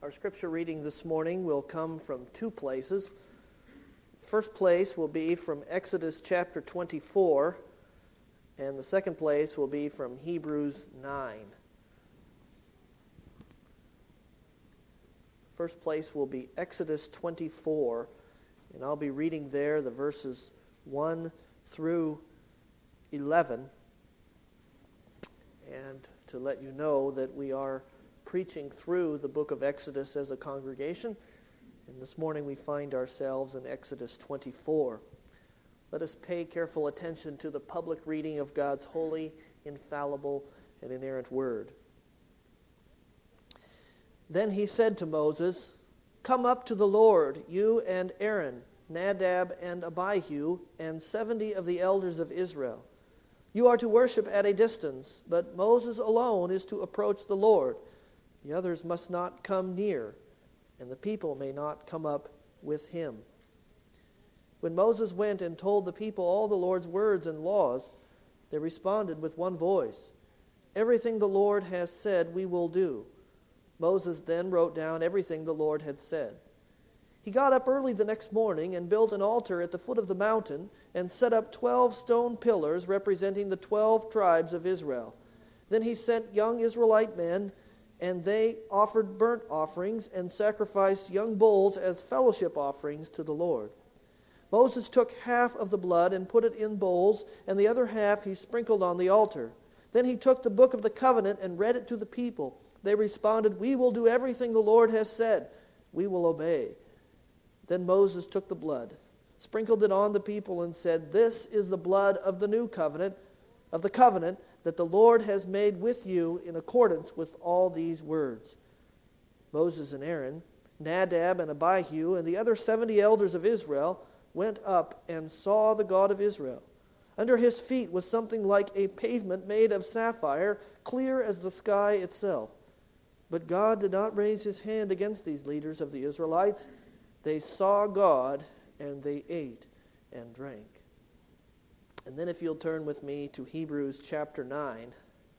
Our scripture reading this morning will come from two places. First place will be from Exodus chapter 24, and the second place will be from Hebrews 9. First place will be Exodus 24, and I'll be reading there the verses 1 through 11. And to let you know that we are preaching through the book of Exodus as a congregation, and this morning we find ourselves in Exodus 24. Let us pay careful attention to the public reading of God's holy, infallible, and inerrant word. Then he said to Moses, "Come up to the Lord, you and Aaron, Nadab and Abihu, and 70 of the elders of Israel. You are to worship at a distance, but Moses alone is to approach the Lord. The others must not come near, and the people may not come up with him." When Moses went and told the people all the Lord's words and laws, they responded with one voice, "Everything the Lord has said we will do." Moses then wrote down everything the Lord had said. He got up early the next morning and built an altar at the foot of the mountain and set up 12 stone pillars representing the 12 tribes of Israel. Then he sent young Israelite men, and they offered burnt offerings and sacrificed young bulls as fellowship offerings to the Lord. Moses took half of the blood and put it in bowls, and the other half he sprinkled on the altar. Then he took the book of the covenant and read it to the people. They responded, "We will do everything the Lord has said. We will obey." Then Moses took the blood, sprinkled it on the people, and said, "This is the blood of the new covenant, of the covenant that the Lord has made with you in accordance with all these words." Moses and Aaron, Nadab and Abihu, and the other 70 elders of Israel went up and saw the God of Israel. Under his feet was something like a pavement made of sapphire, clear as the sky itself. But God did not raise his hand against these leaders of the Israelites. They saw God, and they ate and drank. And then if you'll turn with me to Hebrews chapter 9.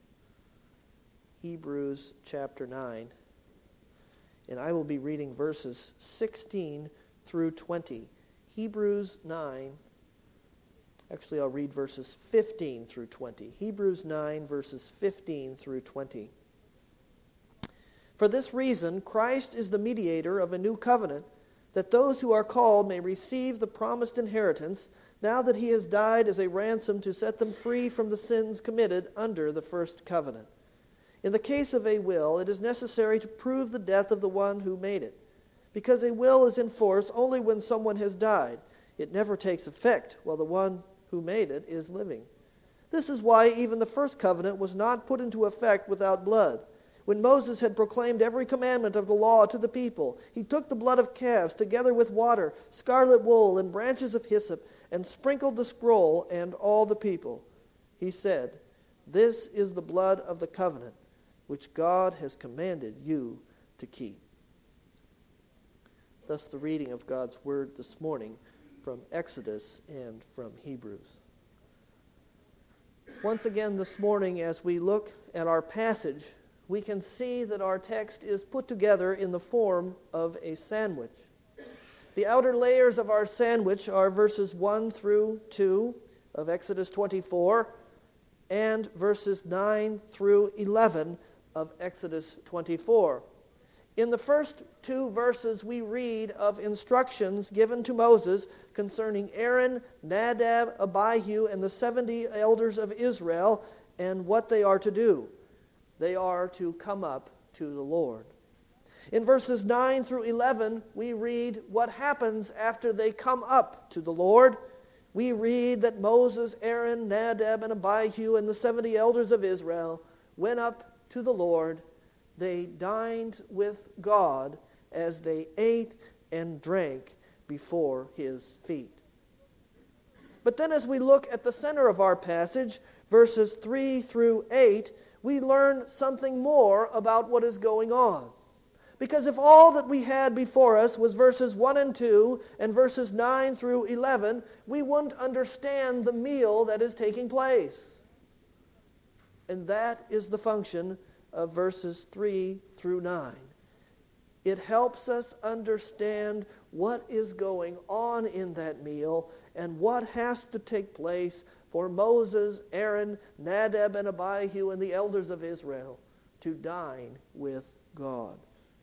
Hebrews chapter 9. And I will be reading verses 16 through 20. Hebrews 9. Actually, I'll read verses 15 through 20. Hebrews 9, verses 15 through 20. "For this reason, Christ is the mediator of a new covenant, that those who are called may receive the promised inheritance, now that he has died as a ransom to set them free from the sins committed under the first covenant. In the case of a will, it is necessary to prove the death of the one who made it, because a will is in force only when someone has died. It never takes effect while the one who made it is living. This is why even the first covenant was not put into effect without blood. When Moses had proclaimed every commandment of the law to the people, he took the blood of calves together with water, scarlet wool, and branches of hyssop, and sprinkled the scroll and all the people. He said, 'This is the blood of the covenant, which God has commanded you to keep.'" Thus the reading of God's word this morning from Exodus and from Hebrews. Once again this morning, as we look at our passage, we can see that our text is put together in the form of a sandwich. The outer layers of our sandwich are verses 1 through 2 of Exodus 24 and verses 9 through 11 of Exodus 24. In the first two verses, we read of instructions given to Moses concerning Aaron, Nadab, Abihu, and the 70 elders of Israel and what they are to do. They are to come up to the Lord. In verses 9 through 11, we read what happens after they come up to the Lord. We read that Moses, Aaron, Nadab, and Abihu, and the 70 elders of Israel went up to the Lord. They dined with God as they ate and drank before his feet. But then as we look at the center of our passage, verses 3 through 8, we learn something more about what is going on. Because if all that we had before us was verses 1 and 2 and verses 9 through 11, we wouldn't understand the meal that is taking place. And that is the function of verses 3 through 9. It helps us understand what is going on in that meal and what has to take place for Moses, Aaron, Nadab, and Abihu, and the elders of Israel to dine with God.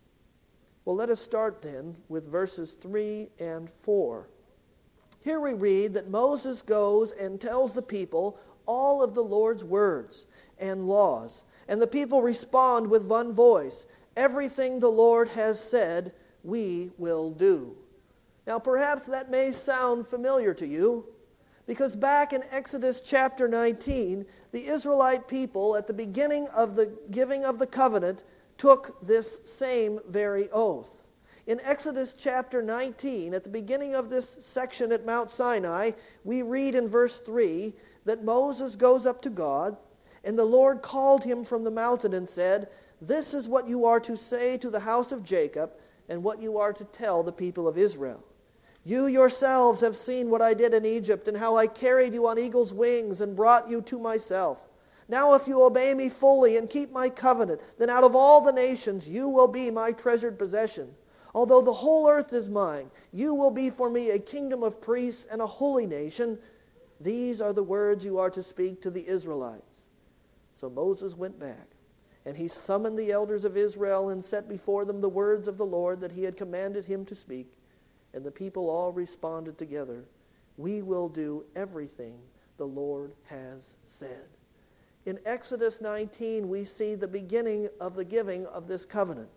Well, let us start then with verses 3 and 4. Here we read that Moses goes and tells the people all of the Lord's words and laws, and the people respond with one voice, "Everything the Lord has said, we will do." Now, perhaps that may sound familiar to you, because back in Exodus chapter 19, the Israelite people, at the beginning of the giving of the covenant, took this same very oath. In Exodus chapter 19, at the beginning of this section at Mount Sinai, we read in verse 3 that Moses goes up to God, and the Lord called him from the mountain and said, "This is what you are to say to the house of Jacob, and what you are to tell the people of Israel. You yourselves have seen what I did in Egypt, and how I carried you on eagle's wings and brought you to myself. Now if you obey me fully and keep my covenant, then out of all the nations you will be my treasured possession. Although the whole earth is mine, you will be for me a kingdom of priests and a holy nation. These are the words you are to speak to the Israelites." So Moses went back, and he summoned the elders of Israel and set before them the words of the Lord that he had commanded him to speak. And the people all responded together, "We will do everything the Lord has said." In Exodus 19, we see the beginning of the giving of this covenant.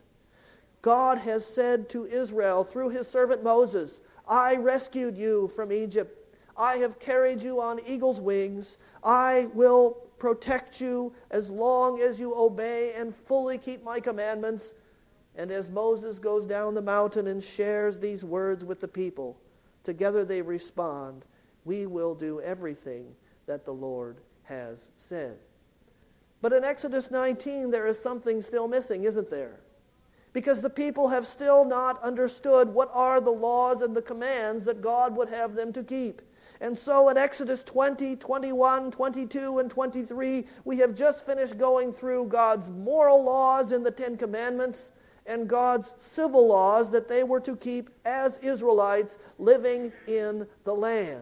God has said to Israel through his servant Moses, "I rescued you from Egypt. I have carried you on eagle's wings. I will protect you as long as you obey and fully keep my commandments." And as Moses goes down the mountain and shares these words with the people, together they respond, "We will do everything that the Lord has said." But in Exodus 19, there is something still missing, isn't there? Because the people have still not understood what are the laws and the commands that God would have them to keep. And so in Exodus 20, 21, 22, and 23, we have just finished going through God's moral laws in the Ten Commandments and God's civil laws that they were to keep as Israelites living in the land.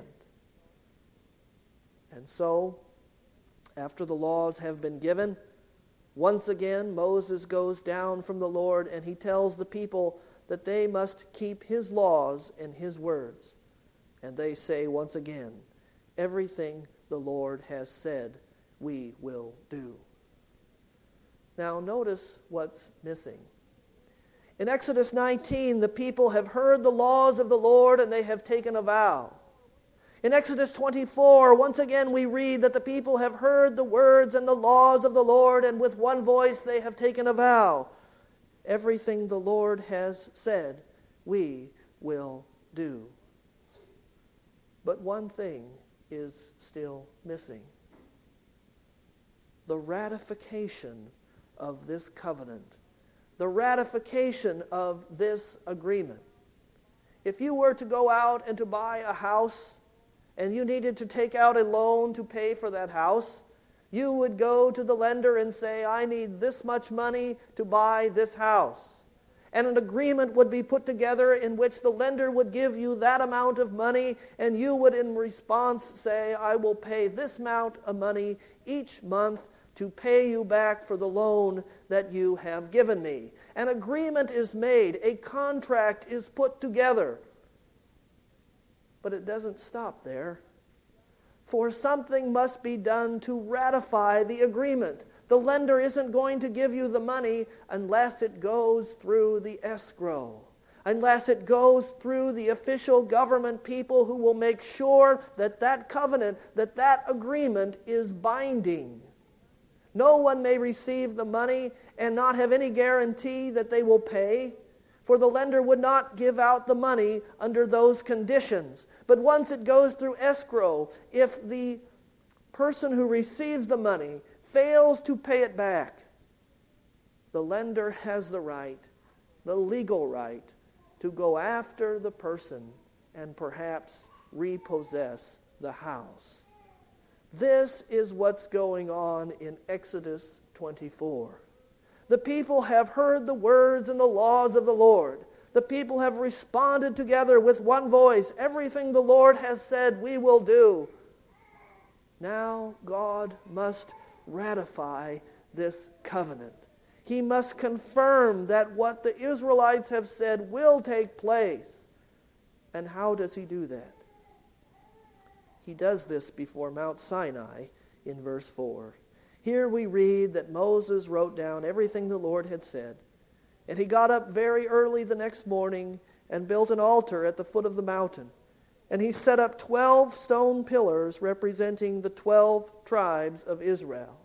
And so, after the laws have been given, once again Moses goes down from the Lord and he tells the people that they must keep his laws and his words. And they say once again, "Everything the Lord has said, we will do." Now notice what's missing. In Exodus 19, the people have heard the laws of the Lord and they have taken a vow. In Exodus 24, once again we read that the people have heard the words and the laws of the Lord, and with one voice they have taken a vow. Everything the Lord has said, we will do. But one thing is still missing: the ratification of this covenant, the ratification of this agreement. If you were to go out and to buy a house, and you needed to take out a loan to pay for that house, you would go to the lender and say, "I need this much money to buy this house." And an agreement would be put together in which the lender would give you that amount of money, and you would in response say, "I will pay this amount of money each month to pay you back for the loan that you have given me." An agreement is made, a contract is put together. But it doesn't stop there. For something must be done to ratify the agreement. The lender isn't going to give you the money unless it goes through the escrow, unless it goes through the official government people who will make sure that that covenant, that agreement is binding. No one may receive the money and not have any guarantee that they will pay, for the lender would not give out the money under those conditions. But once it goes through escrow, if the person who receives the money fails to pay it back, the lender has the right, the legal right, to go after the person and perhaps repossess the house. This is what's going on in Exodus 24. The people have heard the words and the laws of the Lord. The people have responded together with one voice. Everything the Lord has said, we will do. Now God must ratify this covenant. He must confirm that what the Israelites have said will take place. And how does he do that? He does this before Mount Sinai in verse 4. Here we read that Moses wrote down everything the Lord had said. And he got up very early the next morning and built an altar at the foot of the mountain. And he set up 12 stone pillars representing the 12 tribes of Israel.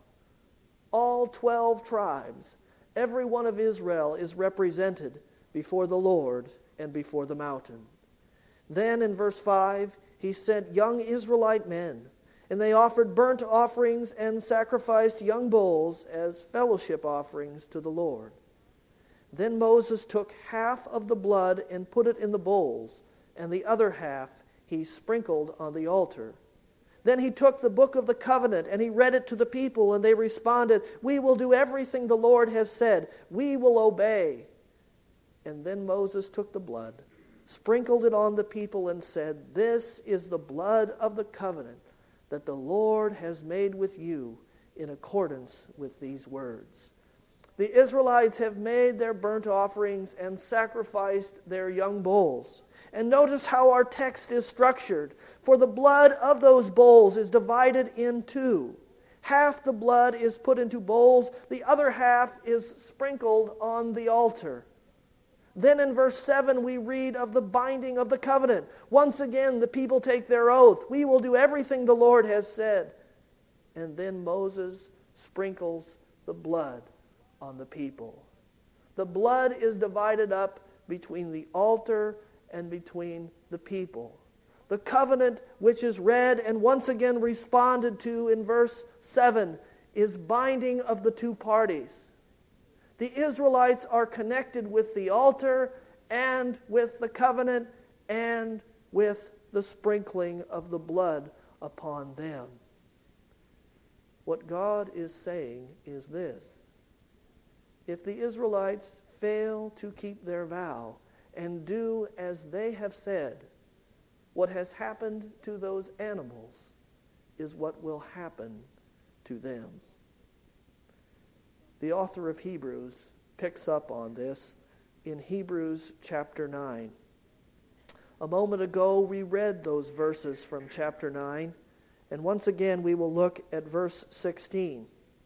All 12 tribes, every one of Israel is represented before the Lord and before the mountain. Then in verse 5, he sent young Israelite men, and they offered burnt offerings and sacrificed young bulls as fellowship offerings to the Lord. Then Moses took half of the blood and put it in the bowls, and the other half he sprinkled on the altar. Then he took the book of the covenant and he read it to the people, and they responded, "We will do everything the Lord has said. We will obey." And then Moses took the blood, sprinkled it on the people, and said, "This is the blood of the covenant that the Lord has made with you in accordance with these words." The Israelites have made their burnt offerings and sacrificed their young bulls. And notice how our text is structured. For the blood of those bulls is divided in two. Half the blood is put into bowls, the other half is sprinkled on the altar. Then in verse 7 we read of the binding of the covenant. Once again the people take their oath. We will do everything the Lord has said. And then Moses sprinkles the blood on the people. The blood is divided up between the altar and between the people. The covenant, which is read and once again responded to in verse 7, is binding of the two parties. The Israelites are connected with the altar and with the covenant and with the sprinkling of the blood upon them. What God is saying is this: if the Israelites fail to keep their vow and do as they have said, what has happened to those animals is what will happen to them. The author of Hebrews picks up on this in Hebrews chapter 9. A moment ago we read those verses from chapter 9, and once again we will look at verse 16.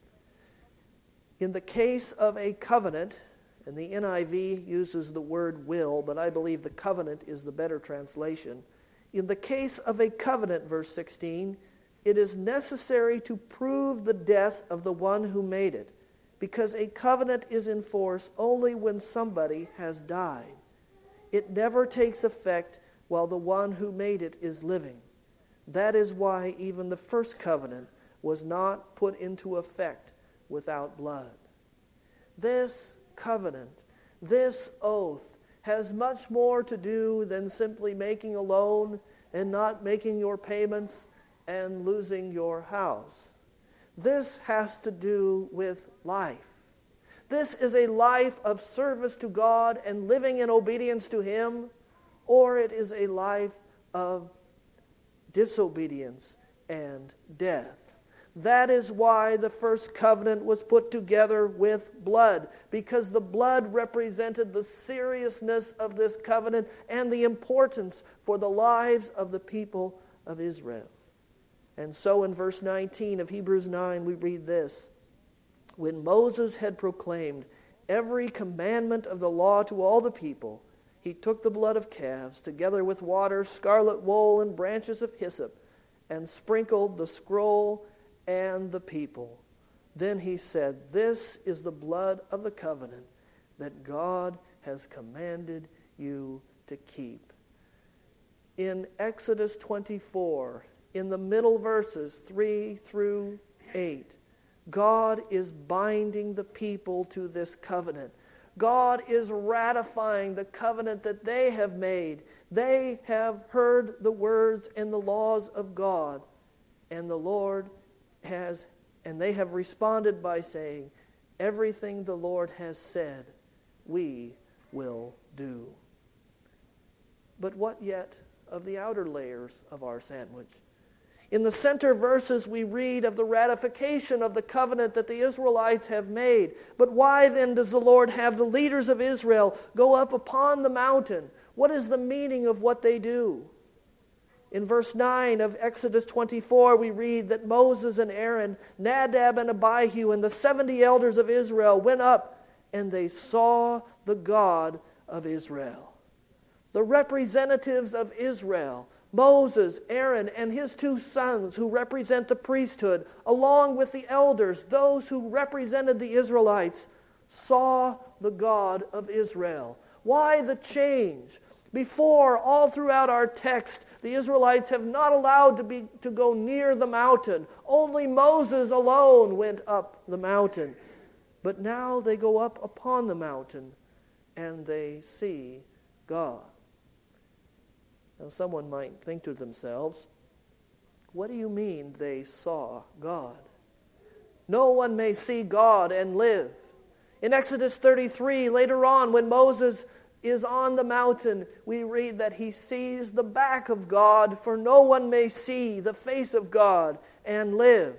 In the case of a covenant, and the NIV uses the word will, but I believe the covenant is the better translation. In the case of a covenant, verse 16, it is necessary to prove the death of the one who made it, because a covenant is in force only when somebody has died. It never takes effect while the one who made it is living. That is why even the first covenant was not put into effect without blood. This covenant, this oath, has much more to do than simply making a loan and not making your payments and losing your house. This has to do with life. This is a life of service to God and living in obedience to Him, or it is a life of disobedience and death. That is why the first covenant was put together with blood, because the blood represented the seriousness of this covenant and the importance for the lives of the people of Israel. And so in verse 19 of Hebrews 9 we read this: when Moses had proclaimed every commandment of the law to all the people, he took the blood of calves together with water, scarlet wool, and branches of hyssop, and sprinkled the scroll and the people. Then he said, "This is the blood of the covenant that God has commanded you to keep." In Exodus 24, in the middle verses 3 through 8, God is binding the people to this covenant. God is ratifying the covenant that they have made. They have heard the words and the laws of God, and the Lord has, and they have responded by saying, Everything the Lord has said, we will do. But what yet of the outer layers of our sandwich? In the center verses, we read of the ratification of the covenant that the Israelites have made. But why then does the Lord have the leaders of Israel go up upon the mountain? What is the meaning of what they do? In verse 9 of Exodus 24, we read that Moses and Aaron, Nadab and Abihu, and the 70 elders of Israel went up, and they saw the God of Israel. The representatives of Israel, Moses, Aaron, and his 2 sons who represent the priesthood, along with the elders, those who represented the Israelites, saw the God of Israel. Why the change? Before, all throughout our text, the Israelites have not allowed to go near the mountain. Only Moses alone went up the mountain. But now they go up upon the mountain and they see God. Now someone might think to themselves, what do you mean they saw God? No one may see God and live. In Exodus 33, later on, when Moses is on the mountain, we read that he sees the back of God, for no one may see the face of God and live.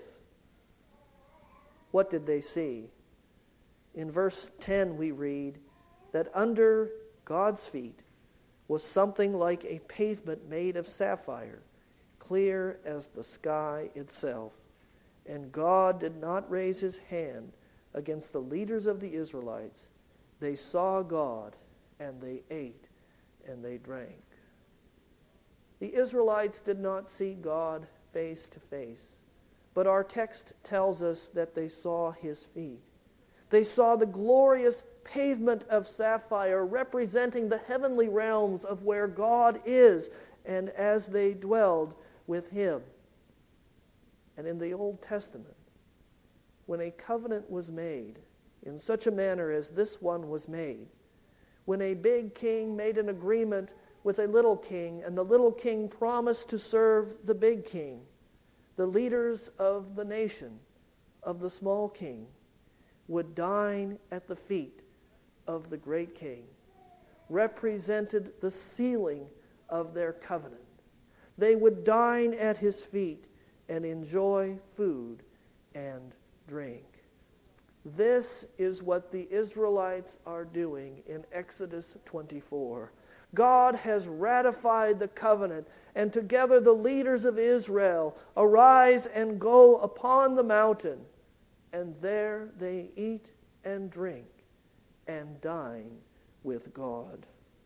What did they see? In verse 10 we read that under God's feet was something like a pavement made of sapphire, clear as the sky itself. And God did not raise his hand against the leaders of the Israelites. They saw God, and they ate, and they drank. The Israelites did not see God face to face, but our text tells us that they saw his feet. They saw the glorious pavement of sapphire representing the heavenly realms of where God is, and as they dwelled with him. And in the Old Testament, when a covenant was made in such a manner as this one was made, when a big king made an agreement with a little king, and the little king promised to serve the big king, the leaders of the nation, of the small king, would dine at the feet of the great king, represented the sealing of their covenant. They would dine at his feet and enjoy food and drink. This is what the Israelites are doing in Exodus 24. God has ratified the covenant, and together the leaders of Israel arise and go upon the mountain, and there they eat and drink and dine with God.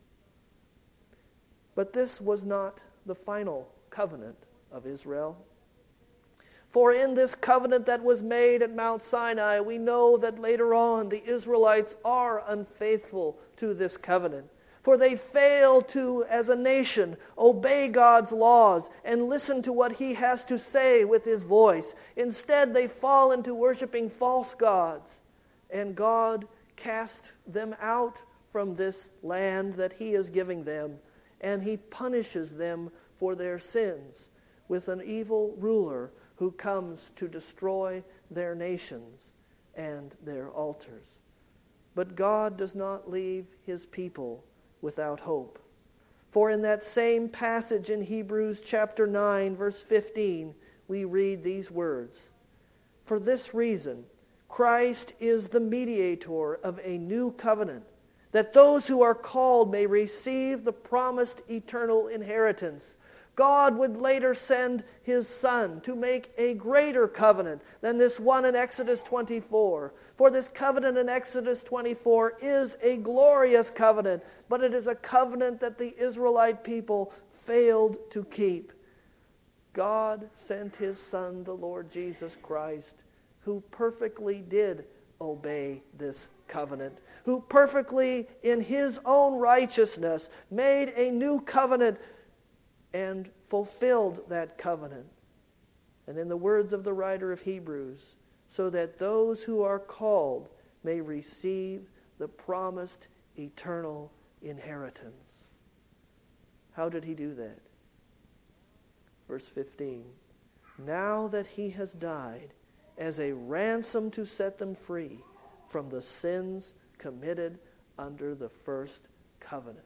But this was not the final covenant of Israel. For in this covenant that was made at Mount Sinai, we know that later on the Israelites are unfaithful to this covenant. For they fail to, as a nation, obey God's laws and listen to what he has to say with his voice. Instead, they fall into worshiping false gods, and God casts them out from this land that he is giving them, and he punishes them for their sins with an evil ruler who comes to destroy their nations and their altars. But God does not leave his people without hope. For in that same passage in Hebrews chapter 9, verse 15, we read these words, "For this reason, Christ is the mediator of a new covenant, that those who are called may receive the promised eternal inheritance." God would later send his Son to make a greater covenant than this one in Exodus 24. For this covenant in Exodus 24 is a glorious covenant, but it is a covenant that the Israelite people failed to keep. God sent his Son, the Lord Jesus Christ, who perfectly did obey this covenant, who perfectly in his own righteousness made a new covenant and fulfilled that covenant. And in the words of the writer of Hebrews, so that those who are called may receive the promised eternal inheritance. How did he do that? Verse 15, "Now that he has died as a ransom to set them free from the sins committed under the first covenant.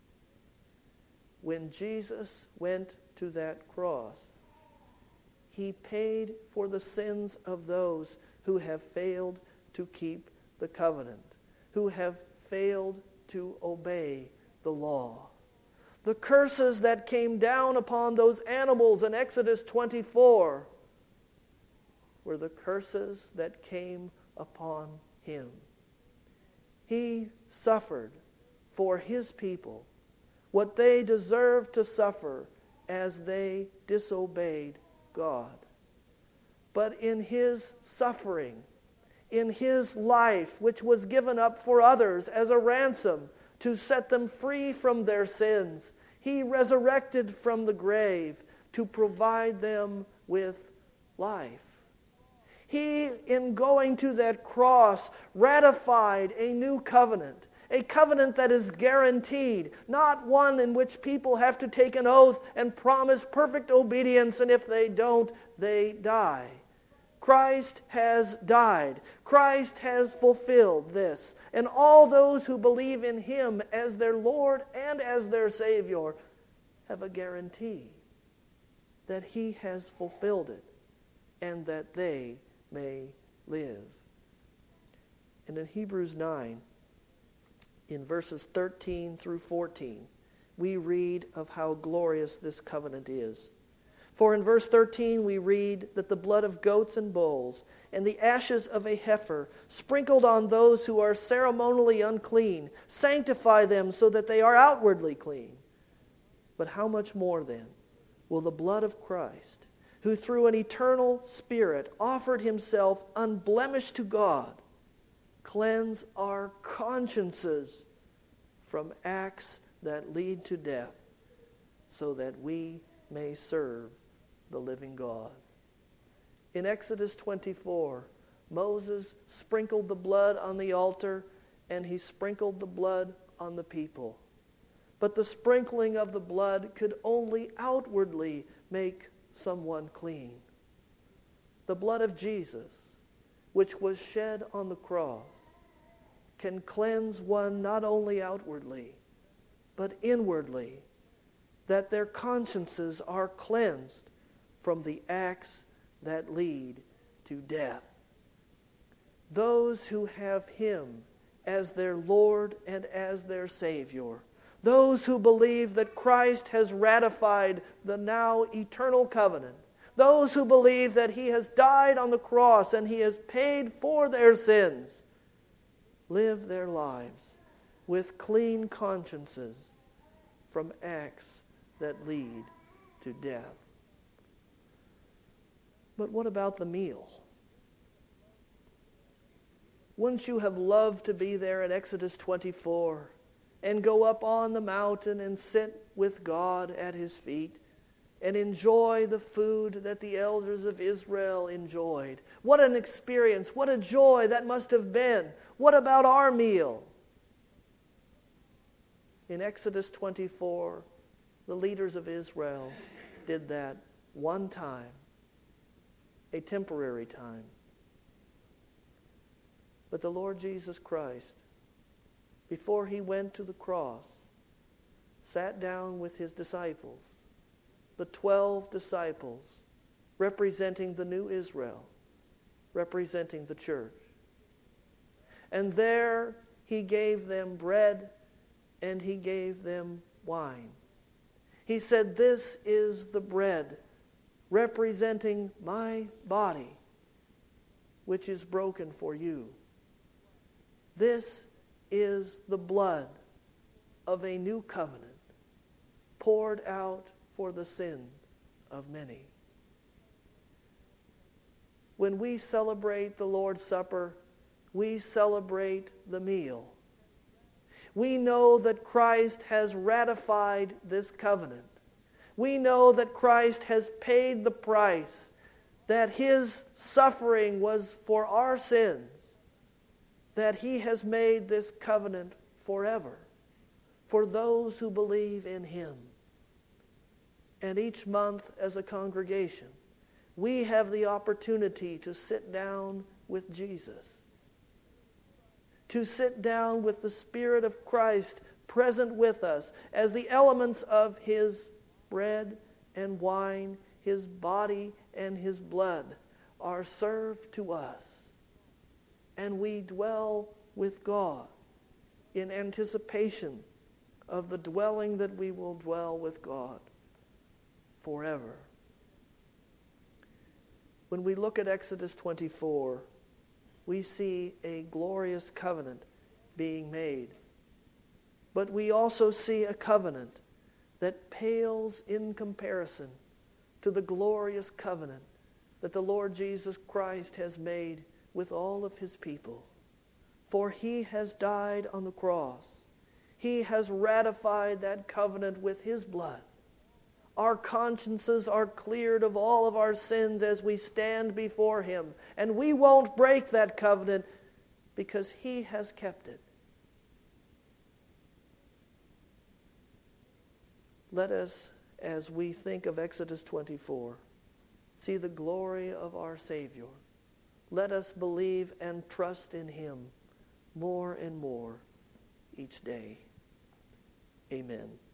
When Jesus went to that cross, he paid for the sins of those who have failed to keep the covenant, who have failed to obey the law. The curses that came down upon those animals in Exodus 24 were the curses that came upon him. He suffered for his people what they deserved to suffer as they disobeyed God. But in his suffering, in his life, which was given up for others as a ransom to set them free from their sins, he resurrected from the grave to provide them with life. He, in going to that cross, ratified a new covenant, a covenant that is guaranteed, not one in which people have to take an oath and promise perfect obedience, and if they don't, they die. Christ has died. Christ has fulfilled this. And all those who believe in him as their Lord and as their Savior have a guarantee that he has fulfilled it and that they may live. And in Hebrews 9, in verses 13 through 14, we read of how glorious this covenant is. For in verse 13 we read that the blood of goats and bulls and the ashes of a heifer sprinkled on those who are ceremonially unclean sanctify them so that they are outwardly clean. But how much more then will the blood of Christ, who through an eternal Spirit offered himself unblemished to God, cleanse our consciences from acts that lead to death, so that we may serve the living God. In Exodus 24, Moses sprinkled the blood on the altar, and he sprinkled the blood on the people. But the sprinkling of the blood could only outwardly make someone clean. The blood of Jesus, which was shed on the cross, can cleanse one not only outwardly, but inwardly, that their consciences are cleansed from the acts that lead to death. Those who have him as their Lord and as their Savior, those who believe that Christ has ratified the now eternal covenant, those who believe that he has died on the cross and he has paid for their sins, live their lives with clean consciences from acts that lead to death. But what about the meal? Wouldn't you have loved to be there in Exodus 24 and go up on the mountain and sit with God at his feet and enjoy the food that the elders of Israel enjoyed? What an experience, what a joy that must have been. What about our meal? In Exodus 24, the leaders of Israel did that one time, a temporary time. But the Lord Jesus Christ, before he went to the cross, sat down with his disciples, the 12 disciples, representing the new Israel, representing the church. And there he gave them bread and he gave them wine. He said, "This is the bread representing my body, which is broken for you. This is the blood of a new covenant, poured out for the sin of many." When we celebrate the Lord's Supper, we celebrate the meal. We know that Christ has ratified this covenant. We know that Christ has paid the price, that his suffering was for our sins, that he has made this covenant forever for those who believe in him. And each month as a congregation, we have the opportunity to sit down with Jesus to sit down with the Spirit of Christ present with us as the elements of His bread and wine, His body and His blood are served to us. And we dwell with God in anticipation of the dwelling that we will dwell with God forever. When we look at Exodus 24, we see a glorious covenant being made. But we also see a covenant that pales in comparison to the glorious covenant that the Lord Jesus Christ has made with all of His people. For He has died on the cross. He has ratified that covenant with His blood. Our consciences are cleared of all of our sins as we stand before Him. And we won't break that covenant because He has kept it. Let us, as we think of Exodus 24, see the glory of our Savior. Let us believe and trust in Him more and more each day. Amen.